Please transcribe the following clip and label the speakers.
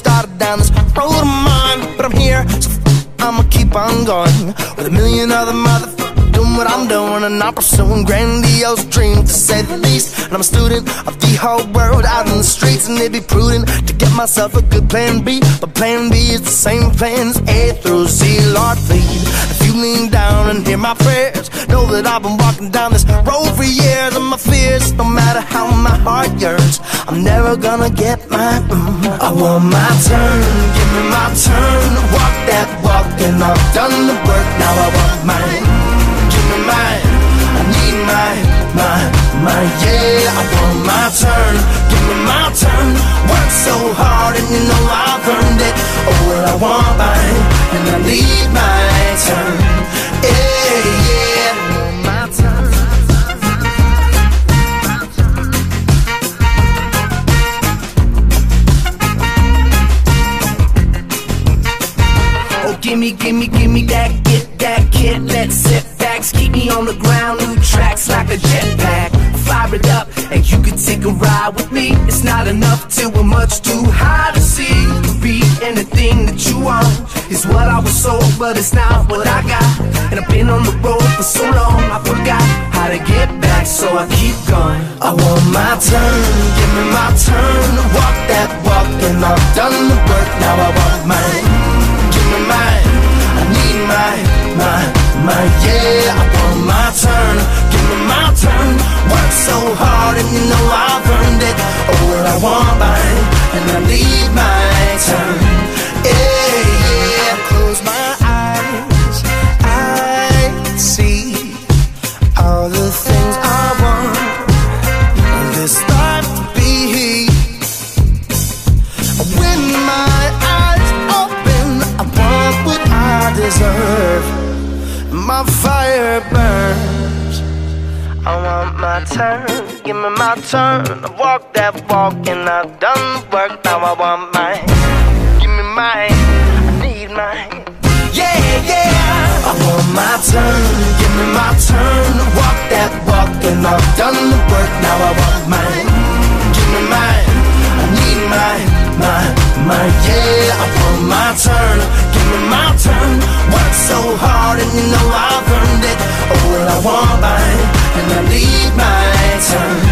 Speaker 1: started down this road of mine, but I'm here, so I'ma keep on going with a million other motherfuckers doing what I'm doing, and I'm pursuing grandiose dreams, to say the least. And I'm a student of the whole world out in the streets, and it'd be prudent to get myself a good plan B. But plan B is the same plan as A through Z. Lord, please, if you lean down and hear my prayers, know that I've been walking down this road for years, and my fears, no matter how my heart yearns, I'm never gonna get my I want my turn, give me my turn. Walk that walk, and I've done the work, now I want mine. Give me mine, I need mine, yeah. I want my turn, give me my turn. Work so hard and you know I've earned it. Oh well, I want mine, and I need my turn, yeah. I want my turn. Oh, gimme that, get that kid. Let's setbacks keep me on the ground. New tracks like a jetpack. Fire it up and you can take a ride with me. It's not enough till we're much too high to see. Be anything that you want is what I was sold, but it's not what I got. And I've been on the road for so long, I forgot how to get back, so I keep going. I want my turn, give me my turn. Walk that walk, and I've done the work, now I want mine. Give me mine, I need mine, yeah. I want my turn, give me my turn. Work so hard and you know I've earned it. Oh well, I want mine, and I need my turn, yeah. I close my eyes, I see all the things I want in this life to be. When my eyes open, I want what I deserve. My fire burns, I want my turn, give me my turn. I walk that walk and I've done the work, now I want mine. Give me mine, I need mine, yeah. I want my turn, give me my turn. Walk that walk and I've done the work, now I want mine. Give me mine, I need mine, yeah. I want my turn, give me my turn. Work so hard and you know I've earned it. Oh well, I want mine, and I need my turn.